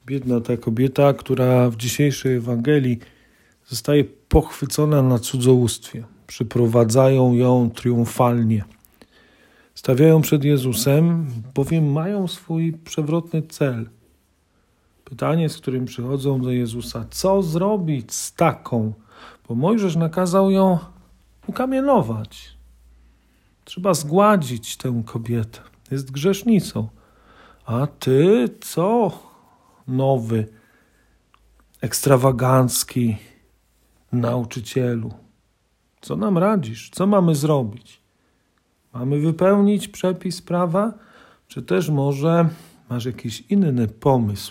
Biedna ta kobieta, która w dzisiejszej Ewangelii zostaje pochwycona na cudzołóstwie. Przyprowadzają ją triumfalnie. Stawiają przed Jezusem, bowiem mają swój przewrotny cel. Pytanie, z którym przychodzą do Jezusa: co zrobić z taką? Bo Mojżesz nakazał ją ukamienować. Trzeba zgładzić tę kobietę. Jest grzesznicą. A ty co? Nowy, ekstrawagancki nauczycielu. Co nam radzisz? Co mamy zrobić? Mamy wypełnić przepis prawa? Czy też może masz jakiś inny pomysł?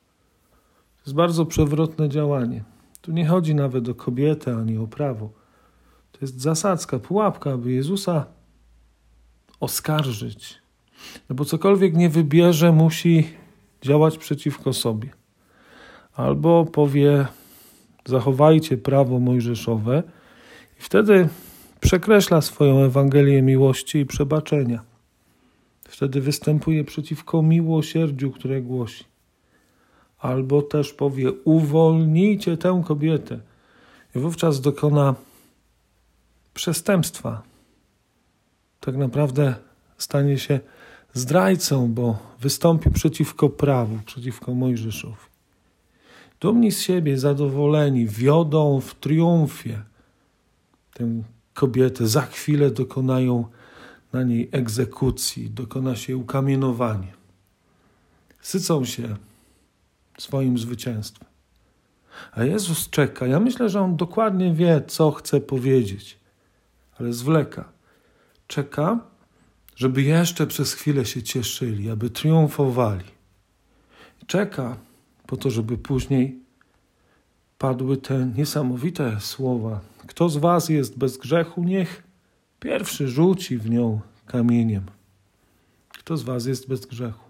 To jest bardzo przewrotne działanie. Tu nie chodzi nawet o kobietę, ani o prawo. To jest zasadzka, pułapka, aby Jezusa oskarżyć. No bo cokolwiek nie wybierze, musi działać przeciwko sobie. Albo powie: zachowajcie prawo mojżeszowe, i wtedy przekreśla swoją Ewangelię miłości i przebaczenia. Wtedy występuje przeciwko miłosierdziu, które głosi. Albo też powie: uwolnijcie tę kobietę. I wówczas dokona przestępstwa. Tak naprawdę stanie się zdrajcą, bo wystąpi przeciwko prawu, przeciwko Mojżeszowi. Dumni z siebie, zadowoleni, wiodą w triumfie tę kobietę. Za chwilę dokonają na niej egzekucji, dokona się ukamienowanie. Sycą się swoim zwycięstwem. A Jezus czeka. Ja myślę, że On dokładnie wie, co chce powiedzieć, ale zwleka. Czeka, żeby jeszcze przez chwilę się cieszyli, aby triumfowali. Czeka po to, żeby później padły te niesamowite słowa: kto z was jest bez grzechu, niech pierwszy rzuci w nią kamieniem. Kto z was jest bez grzechu?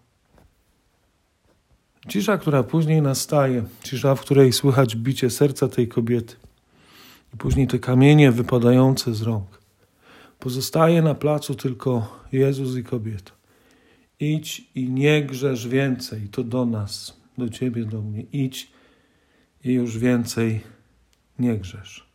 Cisza, która później nastaje, cisza, w której słychać bicie serca tej kobiety i później te kamienie wypadające z rąk. Pozostaje na placu tylko Jezus i kobieta. Idź i nie grzesz więcej. To do nas, do ciebie, do mnie. Idź i już więcej nie grzesz.